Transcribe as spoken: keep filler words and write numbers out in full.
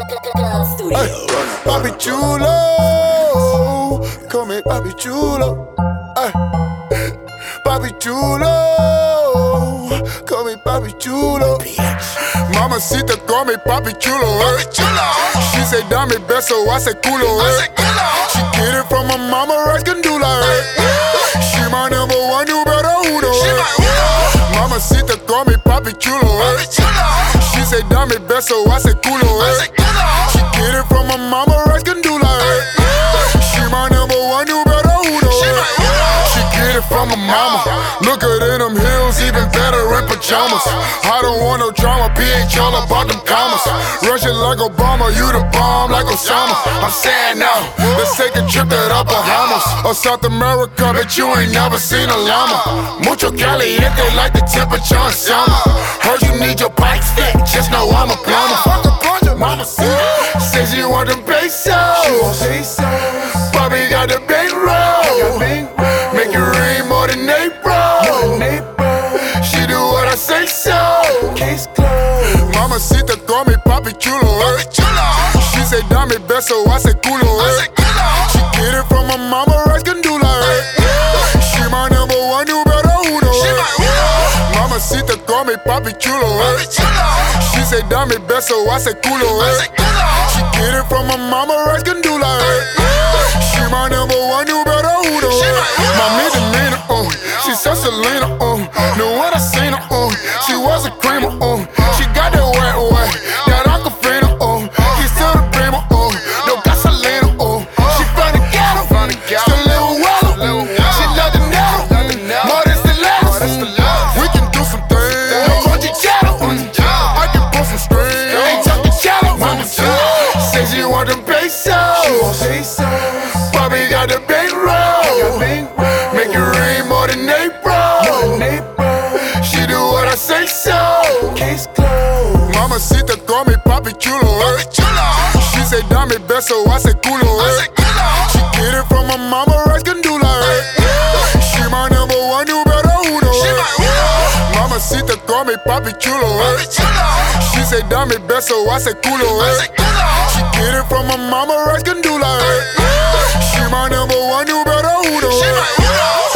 Ay, papi chulo, call me papi chulo. Ay, papi chulo, call me papi chulo. Mamacita, call me papi chulo. Eh. She say dame beso, I say culo. Eh. She get it from my mama, Rascandula. Eh. She my number one, you better uno. Eh. Mamacita, call me papi chulo. Eh. She say dame beso, I say culo. Eh. She get it from my mama, Rascandula. Eh. She my number one, you better uno. Eh. She get it from my mama. Look at in them heels, even better in pajamas. I don't want no drama, P H all about them commas. Rushing like Obama, you the bomb like Osama. I'm saying now, let's take a trip to the Bahamas or South America, but you ain't never seen a llama. Mucho caliente like the temperature in summer. Heard you need your pipes fixed, just know I'm a plumber. Mama says you want them pesos. Bobby got the big roll, make it rain more than April. She do what I say so. Case closed. Mamacita, call me papi chulo. Eh. She say dame beso, I say culo. Eh. She get it from my mama, Rascandula. Eh. She my number one, you better uno. Eh. Mamacita, call me papi chulo. Eh. She say dame beso, I say culo. Eh. She get it from my mama, Rascandula. Eh. She my number one, you better uno. Eh. My misdemeanor, uh, she said Selena, uh, know what I seen her, uh, she was a creamer, uh, she got that wet wet, that Aquafina, uh, he's still the dreamer, uh, no gasolina, uh, she from the ghetto, still live well, she love the nettle, more than stilettos, we can do some things, no country chattel, I can pull some strings, ain't talking chattel, say she want them pesos, Bobby got the big roll, make it rain more than April. She do what I say so. Case closed. Mamacita, call me papi chulo. Eh. She say dame beso, I say culo. Eh. She get it from my mama, Rascandula. Eh. She my number one, you better uno. Eh. Mamacita, call me papi chulo. Eh. She say dame beso, I say culo. Eh. She get it from my mama, Rascandula. Eh. She my number one, you better uno.